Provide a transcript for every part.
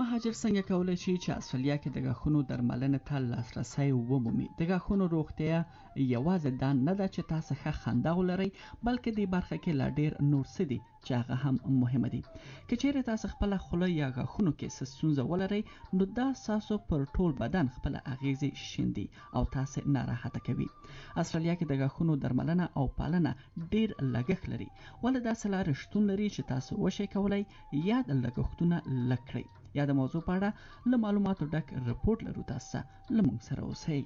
مهاجر څنګه کولی شي چې استرالیا کې د غاښونو درملنې ته لاسرسی ومومي؟ د غاښونو روغتیا یوازې دا نه ده چې تاسو ښه خندا ولرئ، بلکې دې برخه کې لا ډېر نور څه دي چې هغه هم مهمه دي. که چیرې تاسو خپله خوله یا غاښونو کې څه ستونزه ولرئ، نو دا ستاسو پر ټول بدن خپله اغیزې شیندي او تاسو ناراحته کوي. استرالیا کې د غاښونو درملنه او پالنه ډېر لګښت لري، ولې داسې لارې شتون لري چې تاسو وشئ کولی یا د لګښتونه لږ کړئ. یا د موضوع په اړه له معلوماتو ډک رپورټ لرو. تاسو له موږ سره اوسئ.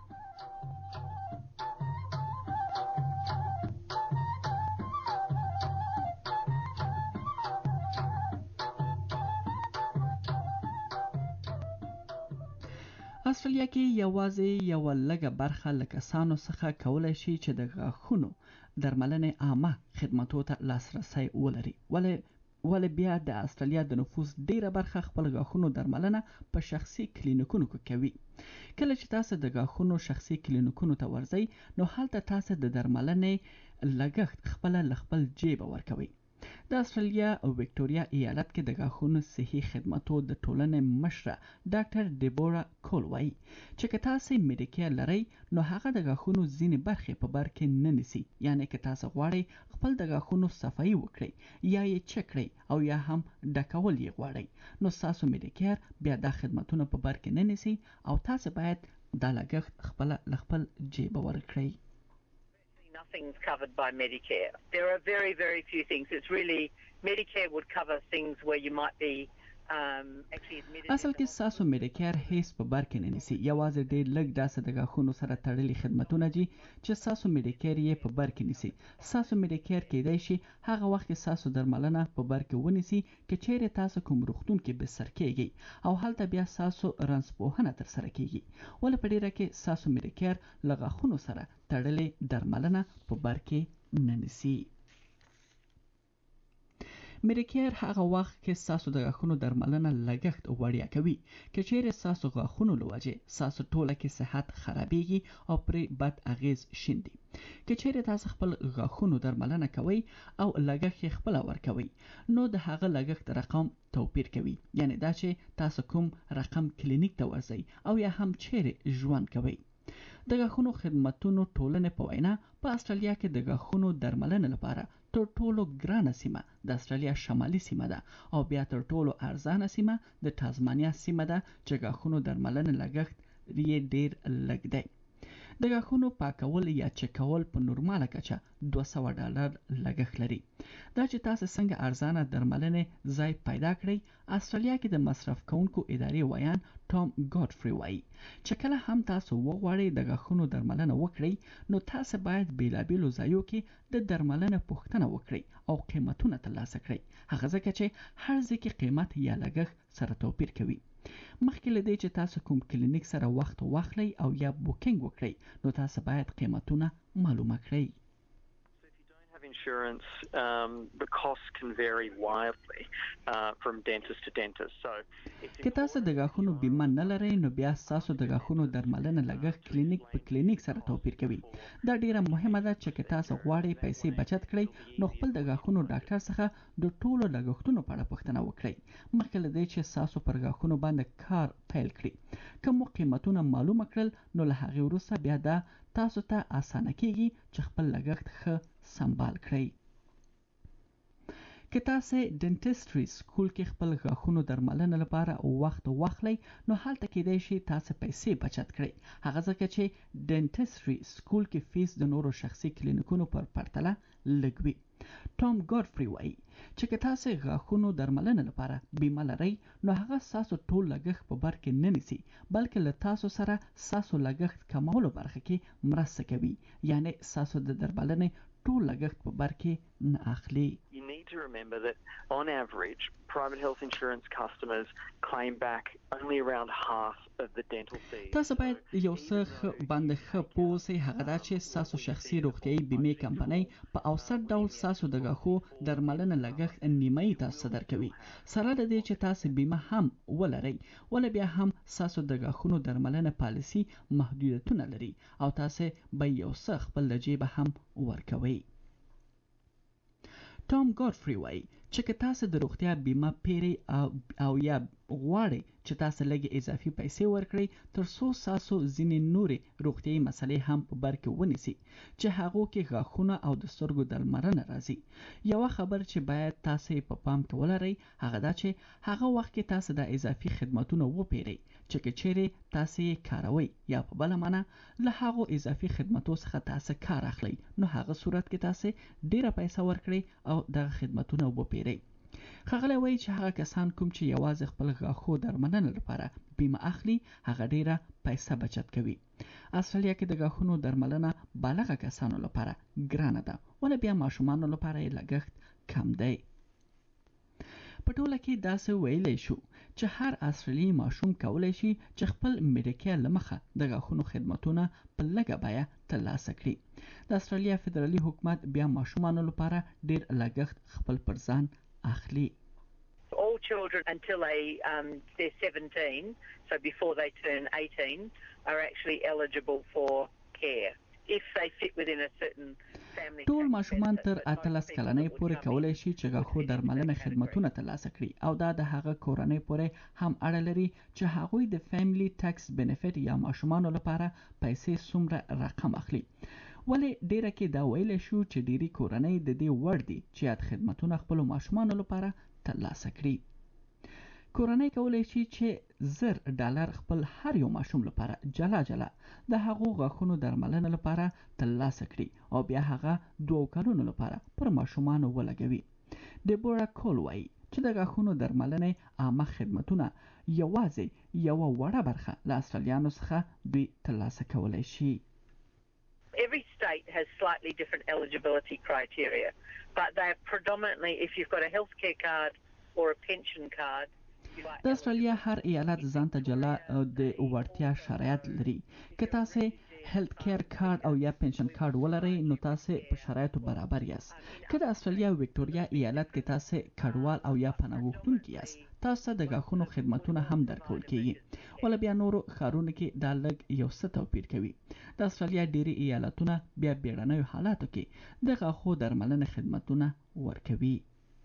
استرالیا کې یوازې یوه لږه برخه له کسانو څخه کولی شي چې د غاښونو درملنې عامه خدماتو ته لاسرسی ولري. ولې بیا د استرالیا د نفوس ډیره برخه خپل غاښونو درملنه په شخصي کلینیکونو کې کوي. کله چې تاسو د غاښونو شخصي کلینیکونو ته ورځئ، نو هلته تاسو د درملنې لګښت خپله له خپل جیبه ورکوئ. د استرالیا ویکټوریا ایالت کې د غاښونو صحي خدماتو د ټولنې مشره ډاکټر ډیبورا کول وایي چې که تاسو میډیکیر لرئ، نو هغه د غاښونو ځینې برخې په بر کې نه نیسي. یعنی که تاسو غواړئ خپل د غاښونو صفایي وکړئ یا یې چک کړئ او یا هم ډکول یې غواړئ، نو ستاسو میډیکیر بیا دا خدمتونه په بر کې نه نیسي او تاسو باید دا لګښت خپله له خپل جیبه ورکړئ. Nothing's covered by Medicare. There are very, very few things. It's really, Medicare would cover things where you might be actually admitted. اصل کې ساسو میډیکیر هیڅ په بر کې نه نیسي. یوازې ډېر لږ داسې د غاښونو سره تړلي خدمتونه دي چې ساسو میډیکیر یې په بر کې نیسي. ساسو میډیکیر کېدای شي هغه وخت کې ساسو درملنه په بر کې ونیسي که چیرې تاسو کوم روغتون کې بستر کېږئ او هلته بیا ساسو رنځپوهنه ترسره کېږي. ولې په ډیره کې ساسو میډیکیر له غاښونو سره تړلې درملنه په بر کې نه نیسي. میډیکیر هغه وخت کې ساسو د غاښونو درملنه لګښت وړیا کوي که چیرې ساسو غاښونو له وجې ساسو ټوله کې صحت خرابېږي او پرې بد اغیز شیندي. که چیرې تاسو خپل غاښونو درملنه کوئ او لګښت یې خپله ورکوئ، نو د هغه لګښت رقم توپیر کوي. یعنی دا چې تاسو کوم رقم کلینیک ته ورځئ او یا هم چیرې ژوند کوئ. د غاښونو خدمتونو ټولنې په وینا په استرالیا کې د غاښونو درملنې لپاره تر ټولو ګرانه سیمه د استرالیا شمالي سیمه ده او بیا تر ټولو ارزانه سیمه د تازمانیا سیمه ده چې غاښونو درملنې لګښت یې ډیر لږ دی. د غاښونو پاکول یا چکول په نورماله کچه $200 لګښت لري. دا چې تاسو څنګه ارزانه درملنې ځای پیدا کړئ، استرالیا کې د مصرف کوونکو ادارې ویان ټام ګاډفري وایي چې کله هم تاسو وغواړئ د غاښونو درملنه وکړئ، نو تاسو باید بیلابیلو ځایو کې د درملنې پوښتنه وکړئ او قیمتونه ترلاسه کړئ، هغه ځکه چې هر ځای کې قیمت یا لګښت سره توپیر کوي. مخکې له دې چې تاسو کوم کلینیک سره وخت واخلئ او یا بوکینګ وکړئ، نو تاسو باید قیمتونه معلومه کړئ. Insurance, the costs can vary wildly from dentist to dentist. So که تاسو د غاښونو بیمه نه لرئ، نو بیا تاسو د غاښونو درملنه لګښت کلینیک په کلینیک سره توپیر کوي. دا ډیره مهمه ده چې که تاسو غواړئ پیسې بچت کړئ، نو خپل د غاښونو ډاکټر څخه د ټولو لګښتونو په اړه پوښتنه وکړئ مخکې له دې چې تاسو پر غاښونو باندې کار پیل کړئ. که مو قیمتونه معلومه کړل، نو له هغې وروسته بیا دا تاسو ته اسانه کیږي چې خپل لګښت ښه سنبال کړئ. که تاسو ډنټسټري سکول کې خپل غاښونو درملنه لپاره وخت واخلئ، نو هلته کېدای شي تاسو پیسې بچت کړئ، هغه ځکه چې ډنټسټري سکول کې فیس د نورو شخصي کلینیکونو پر پرتله لږ وي. ټام ګاډفري وایي چې که تاسو غاښونو درملنه لپاره بیمه لرئ، نو هغه ستاسو ټول لګښت په بر کې نه نیسي، بلکې له تاسو سره ستاسو لګښت کمولو برخه کې مرسته کوي. یعنی ستاسو د درملنې ټول لګښت په بر کې نه اخلي. You need to remember that on average private health insurance customers claim back only around half of the dental fees. تاسو باید یو څه باندې ښه پوه اوسئ، هغه دا چې ستاسو شخصي روغتیايي بیمې کمپنۍ په اوسط ډول ستاسو د غاښو درملنه لګښت نیمایي تاسو ته درکوي. سره له دې چې تاسو بیمه هم ولرئ، ولې بیا هم ستاسو د غاښونو درملنه پالیسي محدودیتونه لري او تاسو به یو څه خپل له جیبه هم ورکوئ. ټام ګاډفري وایي چې که تاسو د روغتیا بیمه پیری او یا غواړئ چې تاسو لږ اضافي پیسې ورکړئ تر څو تاسو ځینې نورې روغتیایي مسلې هم په بر کې ونیسي چې هغو کې غاښونه او د سترګو درملنه راځي. یوه خبر چې باید تاسو په پام کې ولرئ هغه دا چې هغه وخت کې تاسو د اضافي خدماتونه وپیرئ چې که چیرې تاسو یې کاروئ یا په بله معنا له هغو اضافي خدماتو څخه تاسو کار اخلئ نو هغه صورت کې تاسو ډیره پیسې ورکړئ او دغه خدماتونه وپیرئ. ښاغلی وایي چې هغه کسان کوم چې یوازې خپل غاښو درملنه لپاره بیمه اخلي هغه ډیره پیسې بچت کوي. استرالیا کې د غاښونو درملنه بالغه کسانو لپاره ګرانه ده ولې بیا ماشومانو لپاره یې لګښت کم دی. په ټوله کې داسې ویلی شو چې هر استرالیایي ماشوم کولی شي چې خپل میډیکیل له مخه د غاښونو خدمتونه په لږه بیه ترلاسه کړي. د استرالیا فدرالي حکومت بیا ماشومانو لپاره ډیر لګښت خپل پر ځان اخلي. All children until they're 17, so before they turn 18, are actually eligible for care if they fit within a certain family. ټول ماشومان تر 18 کلنۍ پورې کولی شي چې غاښو درملنه خدمتونه ترلاسه کړي او دا د هغه کورنۍ پورې هم اړه لري چې هغوی د فیملی ټیکس بینیفیټ یا ماشومانو لپاره پیسې څومره رقم اخلي. ولې ډیره کې دا ویلی شو چې ډیری کورنۍ د دې وړ دي چې یاد خدمتونه خپلو ماشومانو لپاره ترلاسه کړي. کورنۍ کولی شي چې $1000 خپل هر یو ماشوم لپاره جلا جلا د هغو غاښونو درملنه لپاره ترلاسه کړي او بیا هغه 2 کلونو لپاره پر ماشومانو ولګوي. ډیبورا کول وایي چې د غاښونو درملنې عامه خدمتونه یوازې یوه وړه برخه له استرالیانو څخه دوی ترلاسه کولی شي. Every state has slightly different eligibility criteria, but they are predominantly if you've got a healthcare card or a pension card. د استرالیا هر ایالت ځانته جلا د وړتیا شرایط لري. که تاسو هیلث کیر کارت او یا پنشن کارت ولرئ نو تاسو په شرایطو برابر یاست. که د استرالیا وکټوریا ایالت کې تاسو کډوال او یا پناه غوښتونکي یاست تاسو د غاښونو خدمتونه هم درکول کیږي ولې بیا نورو ښارونو کې دا لږ یو څه توپیر کوي. د استرالیا ډیری ایالتونه بیا بیړنیو حالاتو کې د غاښو درملنې خدمتونه ورکوي.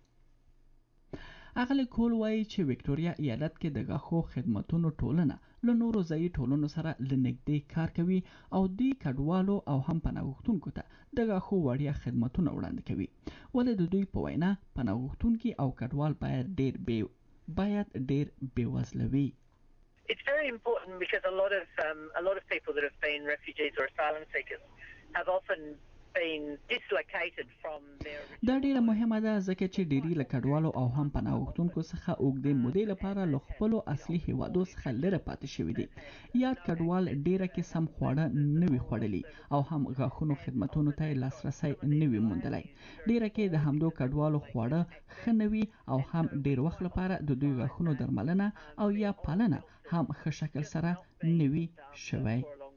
اغلی کول وایي چې وکټوریا ایالت کې د غاښو خدمتونو ټولنه له نورو ځایي ټولنو سره له نږدې کار کوي او دوی کډوالو او هم پناه غوښتونکو ته د غاښو وړیا خدمتونه وړاندې کوي. ولې د دوی په وینا پناه غوښتونکي او کډوال باید ډیر بېوزله وي. It's very important because a lot of people that have been refugees or asylum seekers have often been dislocated from their. دا ډیره مهمه ده ځکه چې ډیری له کډوالو او هم پناه غوښتونکو څخه اوږدې مودې لپاره له خپلو اصلي هیوادو څخه لرې پاتې شوي دي. یاد کډوال ډیره کې سم خواړه نه وي خوړلي او هم غاښونو خدمتونو ته لاسرسی نه وي موندلی. ډیره کې د همدو کډوالو خواړه ښه نه وي او هم ډیر وخت لپاره د دوی غاښونو درملنه او یا پالنه هم ښه شکل سره نه وي شوی.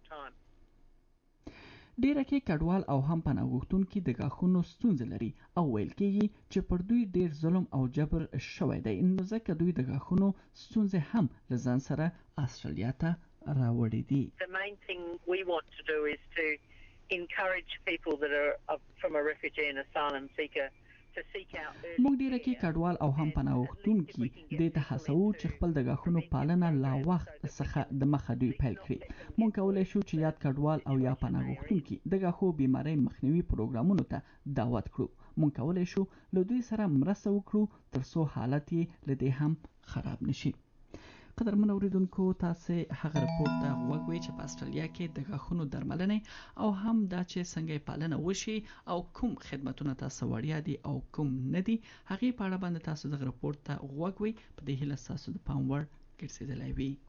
ډیره کې کډوال او هم پناه غوښتونکي د غاښونو ستونزې لري او ویل کېږي چې پر دوی ډیر ظلم او جبر شوی دی نو ځکه دوی د غاښونو ستونزې هم له ځان سره استرالیا ته راوړي دي. The main thing we want to do is to encourage people that are from a refugee and asylum seeker to seek out. موږ ډیره کې کډوال او هم پناه غوښتونکي دې ته هڅوو چې خپل د غاښونو پالنه لا وخت څخه د مخه دوی پیل کړي. موږ کولی شو چې یاد کډوال او یا پناه غوښتونکي د غاښو بیمارۍ مخنیوي پروګرامونو ته دعوت کړو. موږ کولی شو له دوی سره مرسته وکړو ترڅو حالت یې له دې هم خراب نشي. قدرمن اوریدونکو تاسو هغه رپورټ ته غوږ وئ چې په استرالیا کې د غاښونو درملنې او هم دا چې څنګه پالنه وشي او کوم خدمتونه تاسو وړیا دي او کوم نه دي هغې په اړه باندې تاسو دغه رپورټ ته غوږ وئ. په دې هیله ستاسو د پام وړ ګرځېدلی وي.